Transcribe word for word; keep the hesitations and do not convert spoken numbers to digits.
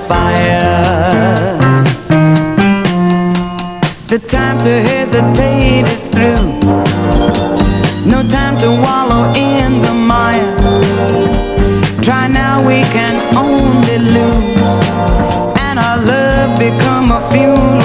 fire. The time to hesitate is through. No time to wallow in the mire. Try now, we can only lose, and our love become a funeral